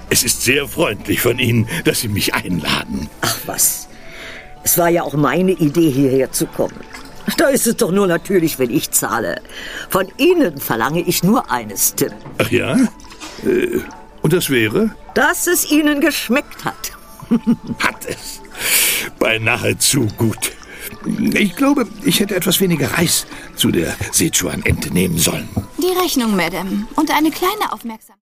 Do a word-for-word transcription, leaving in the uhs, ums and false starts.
Es ist sehr freundlich von Ihnen, dass Sie mich einladen. Ach was, es war ja auch meine Idee, hierher zu kommen. Da ist es doch nur natürlich, wenn ich zahle. Von Ihnen verlange ich nur eines, Tim. Ach ja? Äh, und das wäre? Dass es Ihnen geschmeckt hat. Hat es. Beinahe zu gut. Ich glaube, ich hätte etwas weniger Reis zu der Sichuan-Ente nehmen sollen. Die Rechnung, Madame. Und eine kleine Aufmerksamkeit.